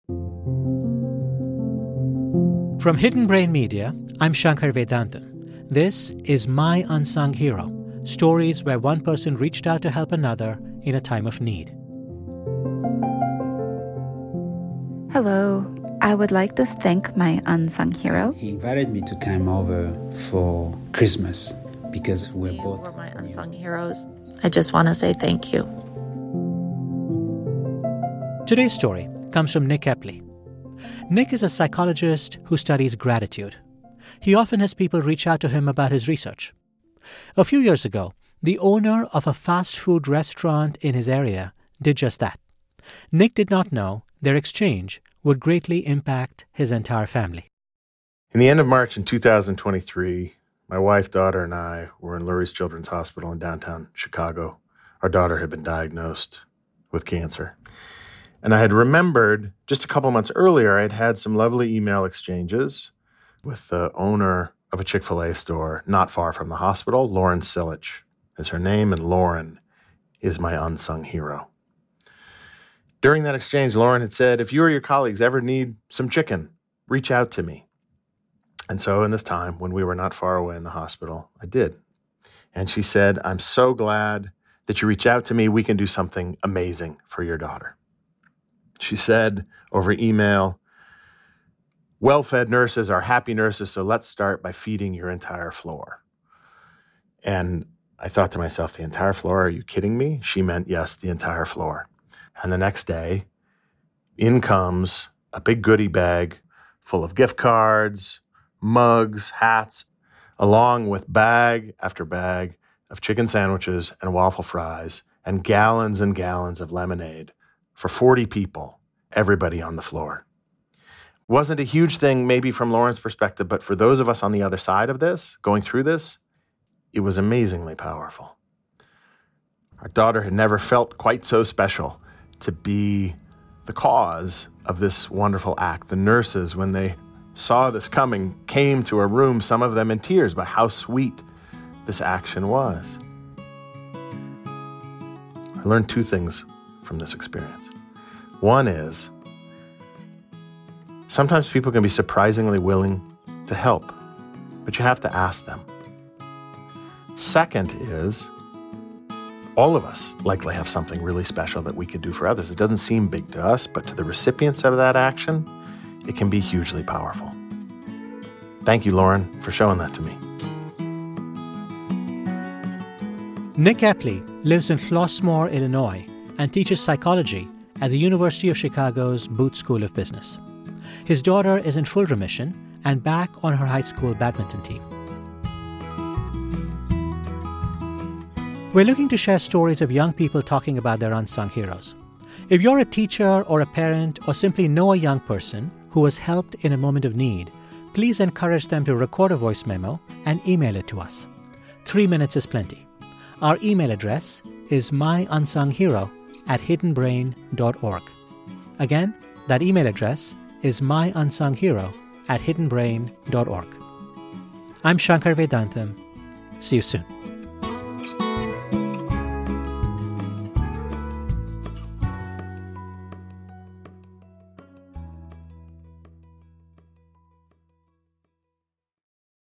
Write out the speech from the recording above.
From Hidden Brain Media, I'm Shankar Vedantam. This is My Unsung Hero, stories where one person reached out to help another in a time of need. Hello. I would like to thank my unsung hero. He invited me to come over for Christmas because we're both... You were my unsung heroes. I just want to say thank you. Today's story comes from Nick Epley. Nick is a psychologist who studies gratitude. He often has people reach out to him about his research. A few years ago, the owner of a fast food restaurant in his area did just that. Nick did not know their exchange would greatly impact his entire family. In the end of March in 2023, my wife, daughter, and I were in Lurie's Children's Hospital in downtown Chicago. Our daughter had been diagnosed with cancer. And I had remembered just a couple months earlier, I'd had some lovely email exchanges with the owner of a Chick-fil-A store not far from the hospital. Lauren Silich is her name, and Lauren is my unsung hero. During that exchange, Lauren had said, if you or your colleagues ever need some chicken, reach out to me. And so in this time, when we were not far away in the hospital, I did. And she said, I'm so glad that you reach out to me. We can do something amazing for your daughter. She said over email, well-fed nurses are happy nurses, so let's start by feeding your entire floor. And I thought to myself, the entire floor? Are you kidding me? She meant, yes, the entire floor. And the next day, in comes a big goodie bag full of gift cards, mugs, hats, along with bag after bag of chicken sandwiches and waffle fries and gallons of lemonade for 40 people, everybody on the floor. Wasn't a huge thing maybe from Lauren's perspective, but for those of us on the other side of this, going through this, it was amazingly powerful. Our daughter had never felt quite so special to be the cause of this wonderful act. The nurses, when they saw this coming, came to her room, some of them in tears, by how sweet this action was. I learned two things from this experience. One is, sometimes people can be surprisingly willing to help, but you have to ask them. Second is, all of us likely have something really special that we can do for others. It doesn't seem big to us, but to the recipients of that action, it can be hugely powerful. Thank you, Lauren, for showing that to me. Nick Epley lives in Flossmoor, Illinois, and teaches psychology at the University of Chicago's Booth School of Business. His daughter is in full remission and back on her high school badminton team. We're looking to share stories of young people talking about their unsung heroes. If you're a teacher or a parent or simply know a young person who was helped in a moment of need, please encourage them to record a voice memo and email it to us. 3 minutes is plenty. Our email address is myunsunghero@hiddenbrain.org. Again, that email address is myunsunghero@hiddenbrain.org. I'm Shankar Vedantam. See you soon.